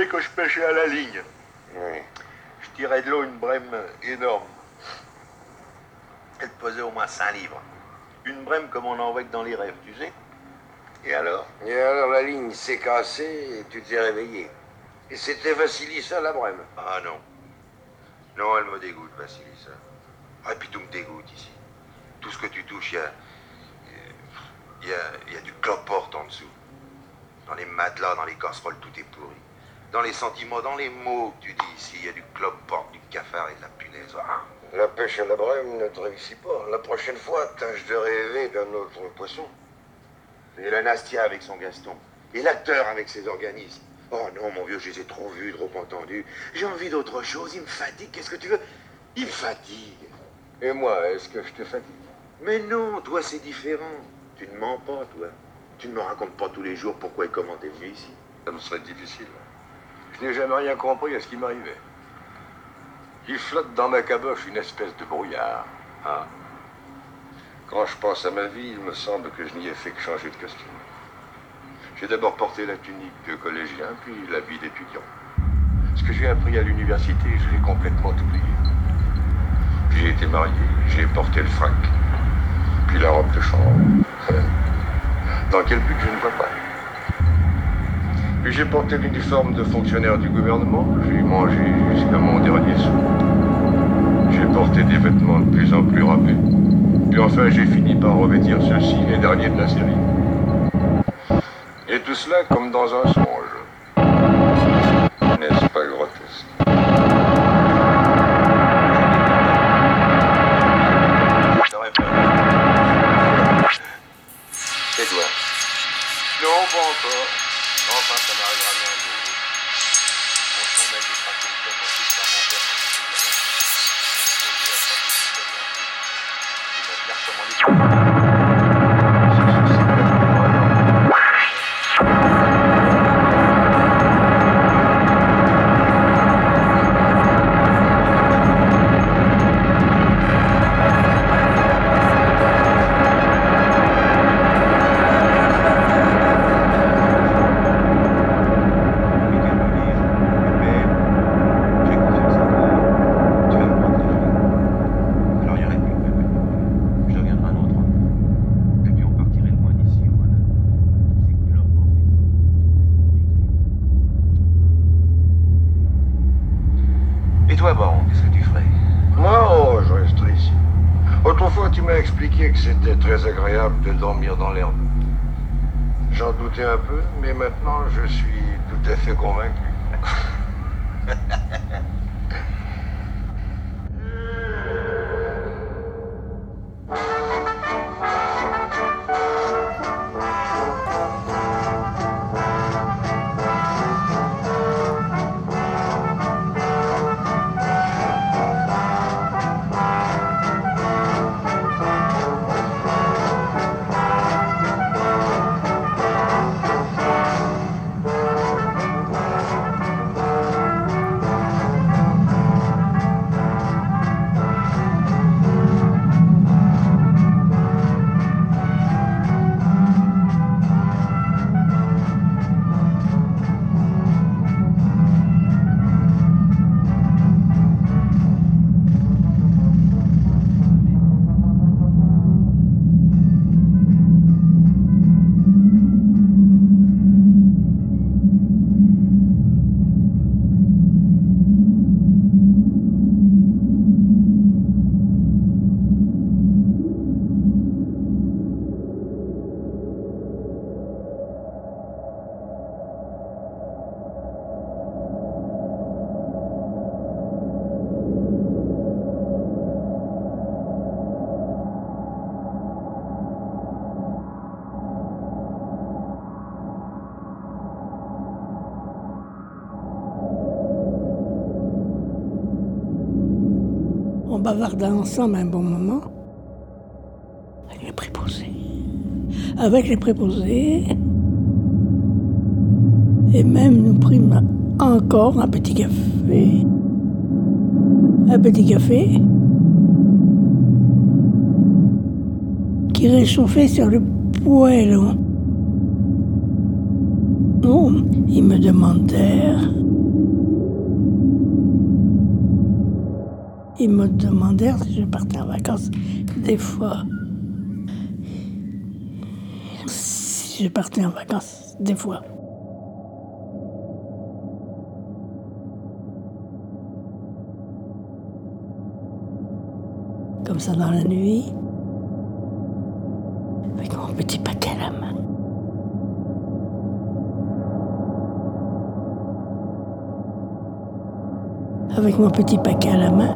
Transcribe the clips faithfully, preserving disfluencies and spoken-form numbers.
que je pêchais à la ligne. Oui. Je tirais de l'eau une brème énorme. Elle pesait au moins cinq livres. Une brème comme on en voit que dans les rêves, tu sais. Et alors? Et alors la ligne s'est cassée et tu t'es réveillé. Et c'était Vassilissa la brème. Ah non. Non, elle me dégoûte, Vassilissa. Ah, et puis tout me dégoûte ici. Tout ce que tu touches, il y a... Il y a, il y a du cloporte en dessous. Dans les matelas, dans les casseroles, tout est pourri. Dans les sentiments, dans les mots que tu dis ici, il y a du cloporte, du cafard et de la punaise. Ah. La pêche à la brème ne te réussit pas. La prochaine fois, tâche de rêver d'un autre poisson. Et la Nastia avec son Gaston. Et l'acteur avec ses organismes. Oh non, mon vieux, je les ai trop vus, trop entendus. J'ai envie d'autre chose, il me fatigue, qu'est-ce que tu veux? Il me fatigue. Et moi, est-ce que je te fatigue? Mais non, toi c'est différent. Tu ne mens pas, toi. Tu ne me racontes pas tous les jours pourquoi et comment t'es venu ici. Ça me serait difficile. Je n'ai jamais rien compris à ce qui m'arrivait. Il flotte dans ma caboche une espèce de brouillard. Ah. Quand je pense à ma vie, il me semble que je n'y ai fait que changer de costume. J'ai d'abord porté la tunique de collégien, puis l'habit d'étudiant. Ce que j'ai appris à l'université, je l'ai complètement oublié. Puis j'ai été marié, j'ai porté le frac, puis la robe de chambre. Dans quel but, je ne vois pas. Puis j'ai porté l'uniforme de fonctionnaire du gouvernement, j'ai mangé jusqu'à mon dernier sou. J'ai porté des vêtements de plus en plus râpés. Puis enfin, j'ai fini par revêtir ceux-ci, les derniers de la série. Et tout cela comme dans un songe. N'est-ce pas grotesque? C'est toi. Non, pas encore. Enfin, ça m'arrivera bien un jour. Franchement, mec, il sera tout le temps pour tout par mon père quand je suis il va faire comment les... toi, Baron, qu'est-ce que tu ferais? Moi, oh, je resterai ici. Autrefois, tu m'as expliqué que c'était très agréable de dormir dans l'herbe. J'en doutais un peu, mais maintenant, je suis tout à fait convaincu. On bavarda ensemble un bon moment avec les préposés. Avec les préposés. Et même nous prîmes encore un petit café. Un petit café qui réchauffait sur le poêlon. Oh, ils me demandèrent Ils me demandèrent si je partais en vacances des fois. Si je partais en vacances des fois. Comme ça dans la nuit, avec mon petit paquet à la main. Avec mon petit paquet à la main.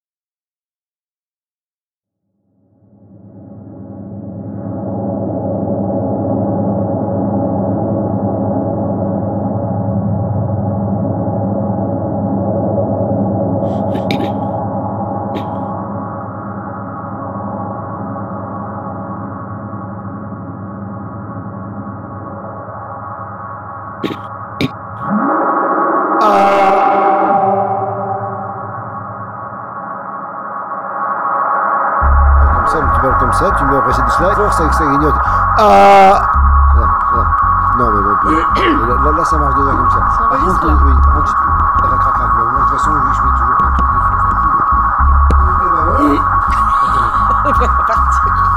Comme ça, tu mets un précédent slide, force avec ça grignote. Ah là, là. Non, mais bon, là, là, là, ça marche déjà comme ça. Ça par enregistre, contre, là. oui, par contre, tu... crac, crac, crac. Mais moi, de toute façon, oui, je mets toujours plein de trucs dessus, on s'en fout. Et ben voilà. C'est parti.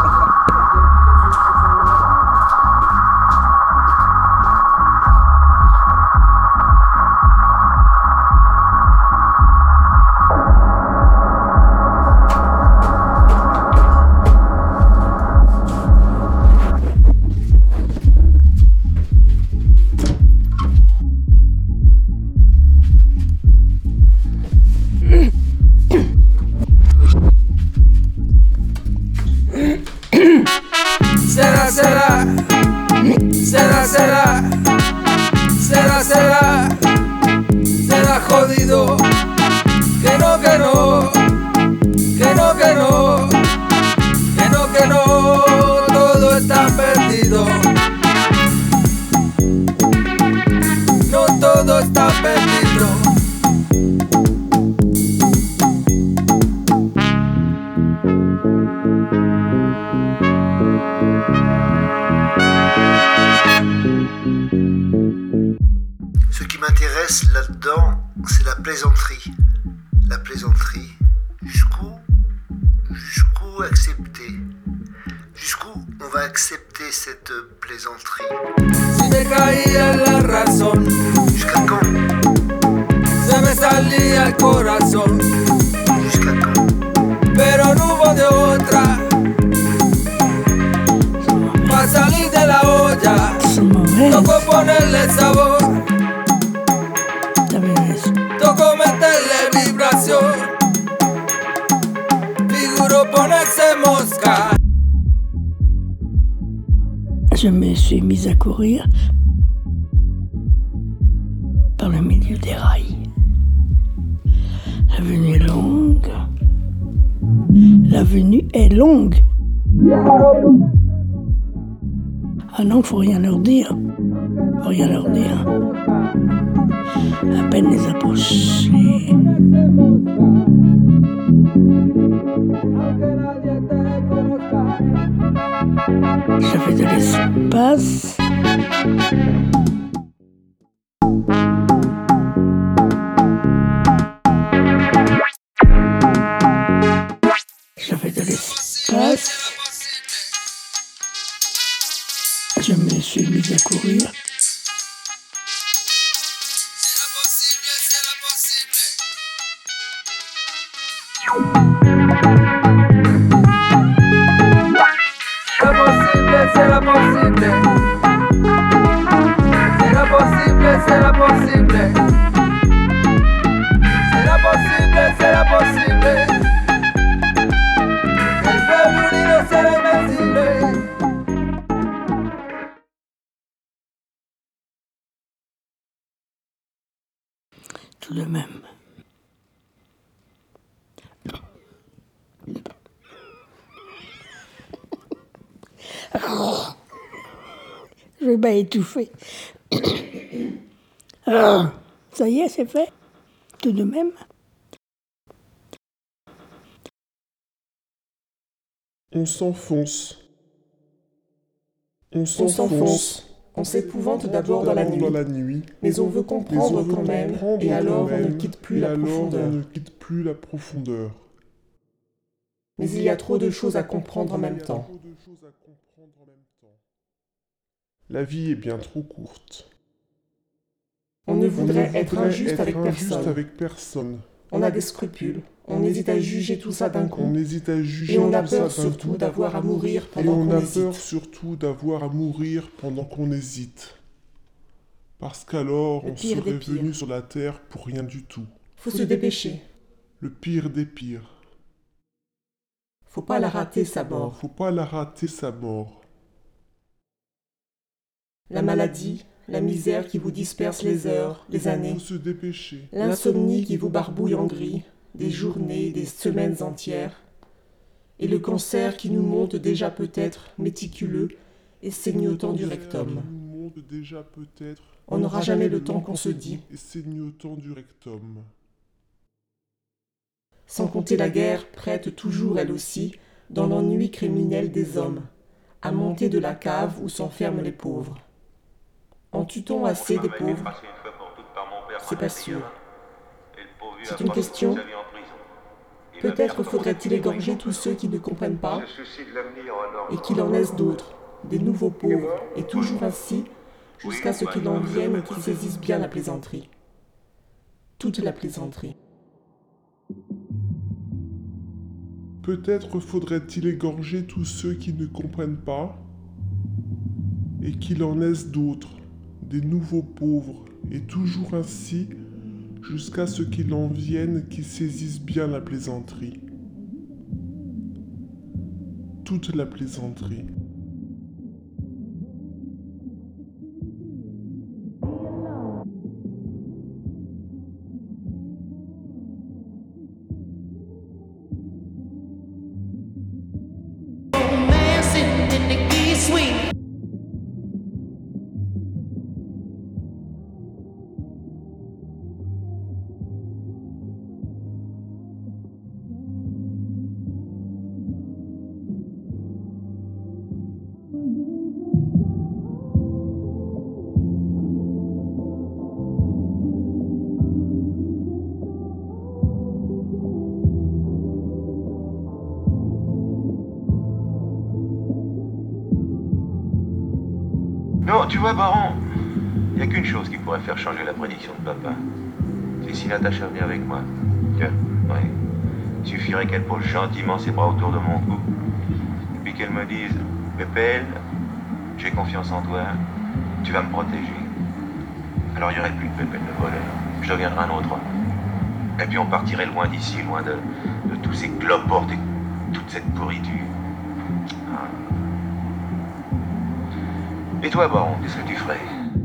Será, será, será, será, será, será, será jodido, que no, que no, que no, que no, que no, que no, todo está perdido, no todo está perdido. Ce qui m'intéresse là-dedans, c'est la plaisanterie. La plaisanterie. Jusqu'où Jusqu'où accepter Jusqu'où on va accepter cette plaisanterie? Si me caía la razón, Jusqu'à quand se me salía el corazón, Jusqu'à quand pero no hubo de otra. Pa' salir de la olla, C'est mauvais. tocó ponerle sabor, T'avais raison. tocó meterle vibración, figuró ponerse mosca. Je me suis mise à courir par le milieu des rails. L'avenue est longue. L'avenue est longue. Ah non, faut rien leur dire. Faut rien leur dire. À peine les approcher. J'avais de l'espace. J'avais de l'espace. Je me suis mise à courir. Será posible, será posible. Será posible, será posible. Será posible, será posible. Será posible, será posible. El pueblo unido será invencible. Tout de même. Je vais pas étouffer. Ah, ça y est, c'est fait. Tout de même. On s'enfonce. On On s'enfonce. s'enfonce. On s'épouvante d'abord dans la nuit. Dans la nuit. Mais on veut Mais on comprendre veut quand même. comprendre Et alors quand on ne même. quitte plus Et la alors profondeur. on ne quitte plus la profondeur. Mais il y a trop de choses à comprendre en même temps. La vie est bien trop courte. On ne On voudrait ne être voudrait injuste être avec injuste personne. avec personne. On a des scrupules. On hésite à juger tout ça d'un On coup. hésite à juger Et on a tout ça peur d'un surtout coup. d'avoir à mourir Et pendant on qu'on a hésite. peur surtout d'avoir à mourir pendant qu'on hésite. Parce qu'alors Le on pire serait des pires. venu sur la terre pour rien du tout. Faut se dépêcher. Le pire des pires. Faut pas la rater sa mort. Faut pas la rater sa mort. La maladie, la misère qui vous disperse les heures, les années. Faut se dépêcher. L'insomnie qui vous barbouille en gris, des journées, des semaines entières. Et le cancer qui nous monte déjà peut-être, méticuleux, et saignotant du rectum. Nous monte déjà peut-être. On n'aura jamais le temps qu'on se dit. Et saignotant du rectum. Sans compter la guerre, prête toujours elle aussi, dans l'ennui criminel des hommes, à monter de la cave où s'enferment les pauvres. En tue-t-on assez des pauvres? C'est pas sûr. C'est une question. Peut-être faudrait-il égorger tous ceux qui ne comprennent pas, Ce souci de l'avenir en ordre. et qu'il en naisse d'autres, des nouveaux pauvres, et toujours ainsi, jusqu'à ce qu'il en vienne et qu'ils saisissent bien la plaisanterie. Toute la plaisanterie. Peut-être faudrait-il égorger tous ceux qui ne comprennent pas, et qu'il en naisse d'autres, des nouveaux pauvres, et toujours ainsi, jusqu'à ce qu'il en vienne qui saisissent bien la plaisanterie. Toute la plaisanterie. Non, tu vois, Baron, il n'y a qu'une chose qui pourrait faire changer la prédiction de papa. C'est si Natacha venait avec moi. Tiens, oui. Il suffirait qu'elle pose gentiment ses bras autour de mon cou. Et puis qu'elle me dise, Pépelle, j'ai confiance en toi, tu vas me protéger. Alors il n'y aurait plus de Pépelle le voleur. Je deviendrai un autre homme. Et puis on partirait loin d'ici, loin de, de tous ces cloportes et toute cette pourriture. Ah. Et toi, Baron, qu'est-ce que tu ferais?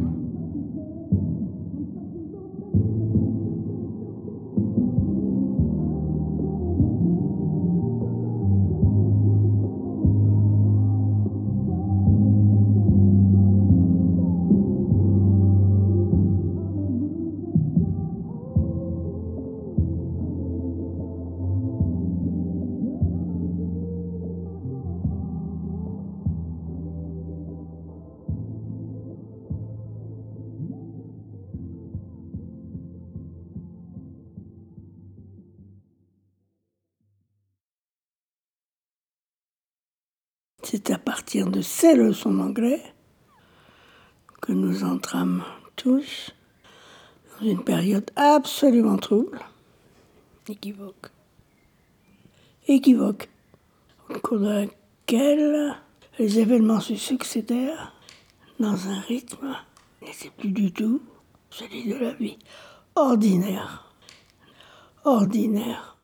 C'est à partir de ces leçons d'anglais que nous entrâmes tous dans une période absolument trouble, équivoque, équivoque, au cours de laquelle les événements se succédèrent dans un rythme qui n'était plus du tout celui de la vie ordinaire, ordinaire.